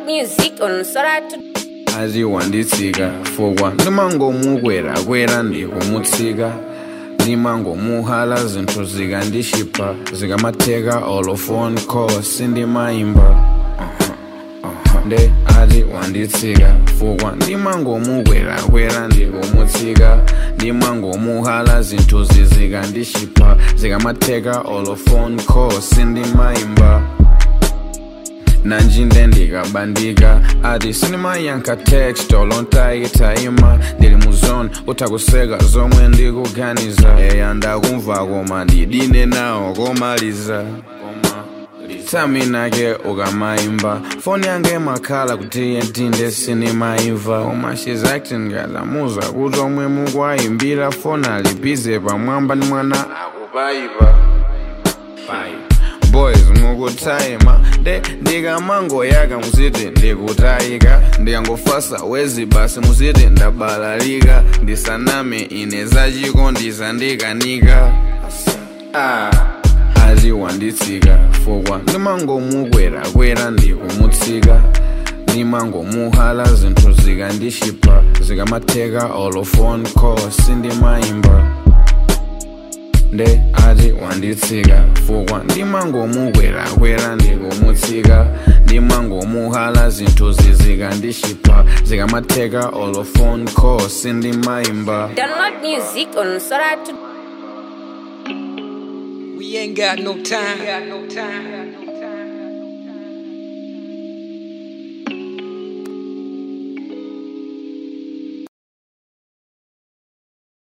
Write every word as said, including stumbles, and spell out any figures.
music on Soratu. aziwanditsika fokwa ndimangomukwera kwera ndikumutsika ndimangomuhala zinthu zikandishipa zikamatheka all phone call sindimayimba uh-huh, uh-huh. nde ati wanditsika fokwa ndimangomukwera kwera ndikumutsika ndimangomuhala zinthu zikandishipa zikamatheka all phone call sindimayimba nanjinde ndikabandika ati sinimayankha text olontaitayima ndili muzone utakuseka zomwe ndikuganiza eya ndakumva koma ndidine nawo komaliza taminake ukamayimba foni yange makhala kuti yentinde sinimayimva koma she's acting ngalamuza kuti omwe mukwayimbira foni alibize pamwamba ndi mwana akupayipa boys mukutayima de ndikamangoyaka muziti ndikutayika ndikangofasa wezi basi muziti ndabalalika ndisaname ine zachiko ndisandikanika ah. aziwanditsika fokwa ndimangomukwera kwera ndikumutsika ndimangomuhala zinthu zikandishipa zikamatheka all phone call sindimayimba nde ati wanditsika fokwa ndimangomukwera kwera ndikumutsika ndimangomuhala zinthu zikandishipa zikamatheka all phone call sindimayimba. Download music on Soratu. We ain't got no time.